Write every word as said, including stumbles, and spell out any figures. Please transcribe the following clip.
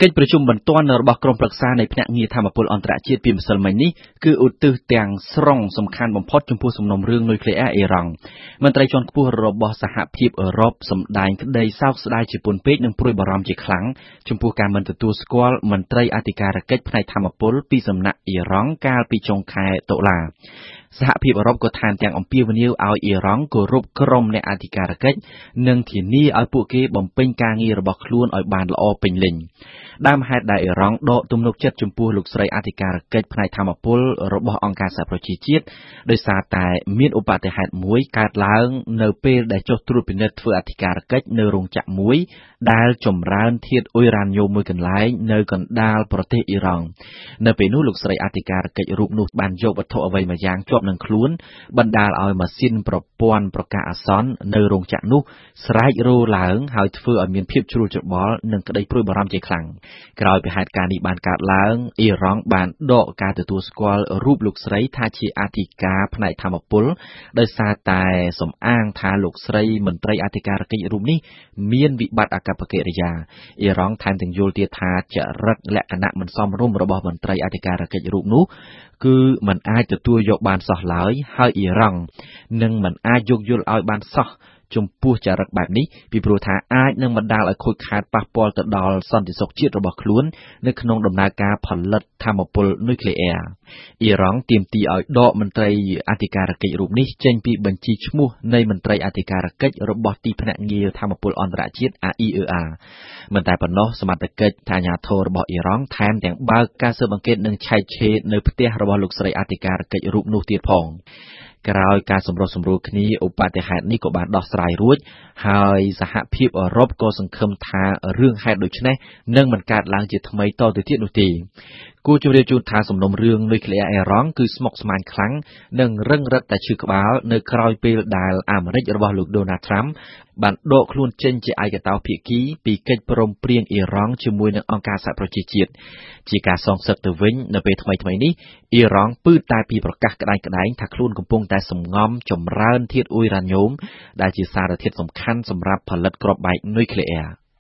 កិច្ចប្រជុំបន្ទាន់របស់ក្រុមប្រឹក្សានៃភ្នាក់ងារធម្មពលអន្តរជាតិពីម្សិលមិញនេះគឺឧទ្ទិសទាំងស្រុងសំខាន់បំផុតចំពោះសំណុំរឿងនុយក្លេអ៊ែរអ៊ីរ៉ង់មន្ត្រីជាន់ខ្ពស់របស់សហភាពអឺរ៉ុបសម្ដែងក្តីសោកស្ដាយជាពន់ពេកនិងព្រួយបារម្ភជាខ្លាំងចំពោះការមិនទទួលស្គាល់មន្ត្រីអធិការកិច្ចផ្នែកធម្មពលពីសំណាក់អ៊ីរ៉ង់កាលពីចុងខែតុលាសហភាពអឺរ៉ុបក៏ថែមទាំងអំពាវនាវឲ្យអ៊ីរ៉ង់គោរពក្រុមអ្នកអធិការកិច្ចនិងធានាឲ្យពួកគេបំពេញការងាររបស់ខ្លួនឲ្យបានល្អពេញលេញដើមហេតុដែលអ៊ីរ៉ង់ដកទំនុកចិត្តចំពោះលោកស្រីអធិការកិច្ចផ្នែកធម្មពលរបស់អង្គការសហប្រជាជាតិដោយសារតែមានឧបទ្ទហេតុមួយកើតឡើងនៅពេលដែលចុះត្រួតពិនិត្យធ្វើអធិការកិច្ចនៅរោងចក្រមួយដែលចម្រើនធាតុអ៊ុយរ៉ាញ៉ូមមួយកន្លែងនៅកណ្ដាលប្រទេសអ៊ីរ៉ង់នៅពេលនោះលោកស្រីអធិការកិច្ចរូបនោះបានយកវត្ថុអ្វីមួយយ៉ាងជាប់នឹងខ្លួនបណ្ដាលឲ្យម៉ាស៊ីនប្រព័ន្ធប្រកាសអាសន្ននៅរោងចក្រនោះស្រែករោឡើងហើយធ្វើឲ្យមានភាពជ្រួលច្របល់និងក្តីព្រួយបារម្ភជាខ្លាំងក្រោយពីហេតុការណ៍នេះបានកើតឡើងអ៊ីរ៉ង់បានដកការទទួលស្គាល់រូបលោកស្រីថាជាអធិការផ្នែកធម្មពលដោយសារតែសំអាងថាលោកស្រីមន្ត្រីអធិការកិច្ចរូបនេះមានវិបត្តិអាកប្បកិរិយាអ៊ីរ៉ង់ថែមទាំងយល់ទៀតថាចរិតលក្ខណៈមិនសមរម្យរបស់មន្ត្រីអធិការកិច្ចរូបនោះគឺមិនអាចទទួលយកបានសោះឡើយហើយអ៊ីរ៉ង់នឹងមិនអាចយោគយល់ឲ្យបានសោះចំពោះចរិតបែបនេះពីព្រោះថាអាចនឹងបណ្ដាលឲ្យខូចខាតប៉ះពាល់ទៅដល់សន្តិសុខជាតិរបស់ខ្លួននៅក្នុងដំណើរការផលិតថាមពលនុយក្លេអ៊ែរអ៊ីរ៉ង់ទាមទារឲ្យដកមន្ត្រីអធិការកិច្ចរូបនេះចេញពីបញ្ជីឈ្មោះនៃមន្ត្រីអធិការកិច្ចរបស់ទីភ្នាក់ងារថាមពលអន្តរជាតិ អា អ៊ី អឺ អា មិនតែប៉ុណ្ណោះសមត្ថកិច្ចអាជ្ញាធររបស់អ៊ីរ៉ង់ថែមទាំងបើកការស៊ើបអង្កេតនិងឆែកឆេរនៅផ្ទះរបស់លោកស្រីអធិការកិច្ចរូបនោះទៀតផងក្រោយការសម្រុះសម្រួលគ្នាឧបទ្ទហេតុនេះក៏បានដោះស្រាយរួចហើយសហភាពអឺរ៉ុបក៏សង្ឃឹមថារឿងហេតុដូចនេះនឹងមិនកើតឡើងជាថ្មីតទៅទៀតនោះទេគួរជម្រាបជូនថាសំណុំរឿងនុយក្លេអ៊ែរអ៊ីរ៉ង់គឺស្មុគស្មាញខ្លាំងនិងរឹងរិតតែឈឺក្បាលនៅក្រោយពេលដែលអាមេរិករបស់លោកដូណាល់ត្រាំបានដកខ្លួនចេញជាឯកតោភាគីពីកិច្ចព្រមព្រៀងអ៊ីរ៉ង់ជាមួយនឹងអង្គការសហប្រជាជាតិជាការសងសឹកទៅវិញនៅពេលថ្មីៗនេះអ៊ីរ៉ង់ពឺតែពីប្រកាសក្តែងក្តែងថាខ្លួនកំពុងតែសម្ងំចម្រើនធាតុអ៊ុយរ៉ាញ៉ូមដែលជាសារធាតុសំខាន់សម្រាប់ផលិតគ្រាប់បែកនុយក្លេអ៊ែរ